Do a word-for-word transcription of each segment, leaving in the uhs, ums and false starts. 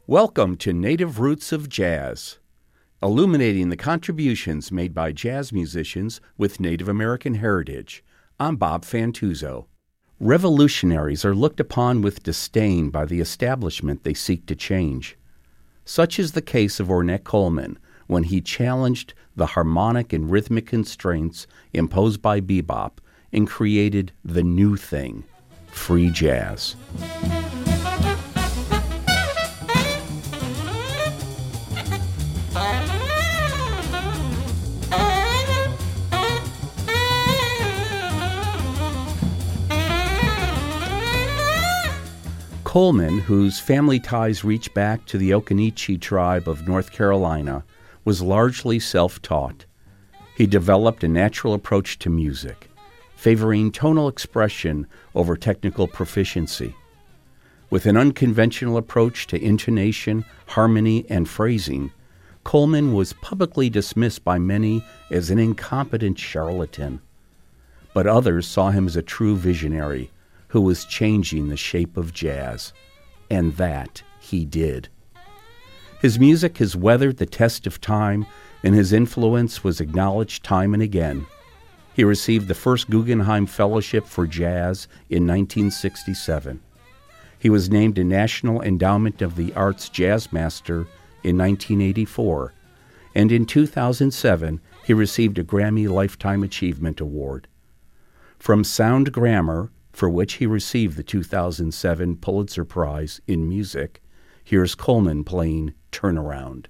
Welcome to Native Roots of Jazz, illuminating the contributions made by jazz musicians with Native American heritage. I'm Bob Fantuzzo. Revolutionaries are looked upon with disdain by the establishment they seek to change. Such is the case of Ornette Coleman when he challenged the harmonic and rhythmic constraints imposed by bebop and created the new thing, free jazz. Coleman, whose family ties reach back to the Occaneechi tribe of North Carolina, was largely self-taught. He developed a natural approach to music, favoring tonal expression over technical proficiency. With an unconventional approach to intonation, harmony, and phrasing, Coleman was publicly dismissed by many as an incompetent charlatan. But others saw him as a true visionary who was changing the shape of jazz. And that he did. His music has weathered the test of time, and his influence was acknowledged time and again. He received the first Guggenheim Fellowship for Jazz in nineteen sixty-seven. He was named a National Endowment of the Arts Jazz Master in nineteen eighty-four, and in two thousand seven he received a Grammy Lifetime Achievement Award. From Sound Grammar, for which he received the two thousand seven Pulitzer Prize in Music, here's Coleman playing Turnaround.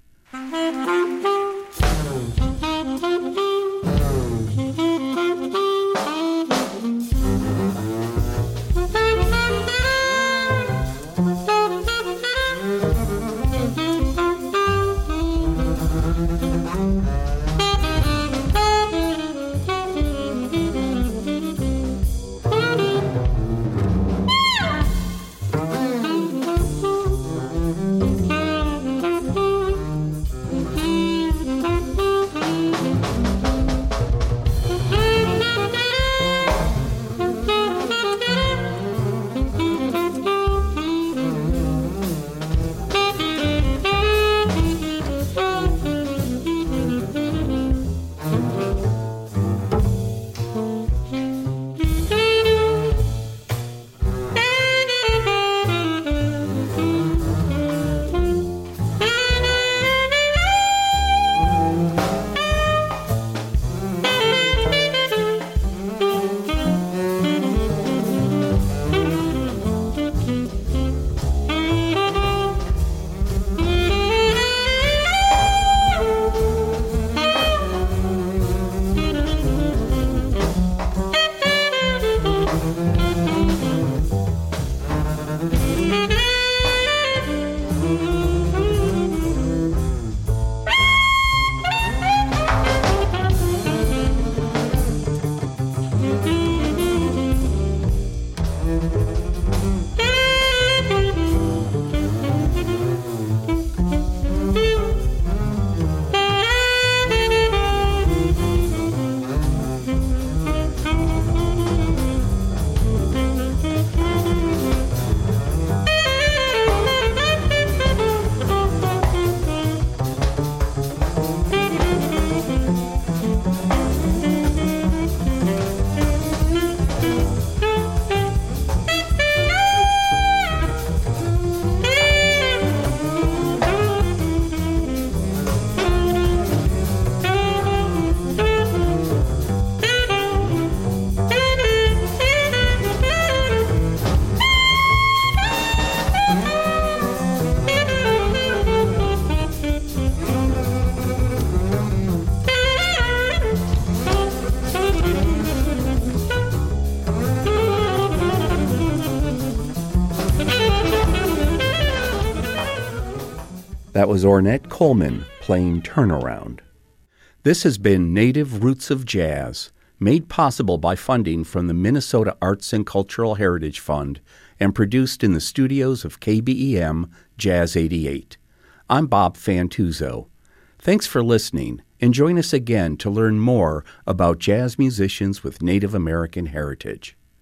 That was Ornette Coleman playing Turnaround. This has been Native Roots of Jazz, made possible by funding from the Minnesota Arts and Cultural Heritage Fund and produced in the studios of K B E M Jazz eighty-eight. I'm Bob Fantuzzo. Thanks for listening, and join us again to learn more about jazz musicians with Native American heritage.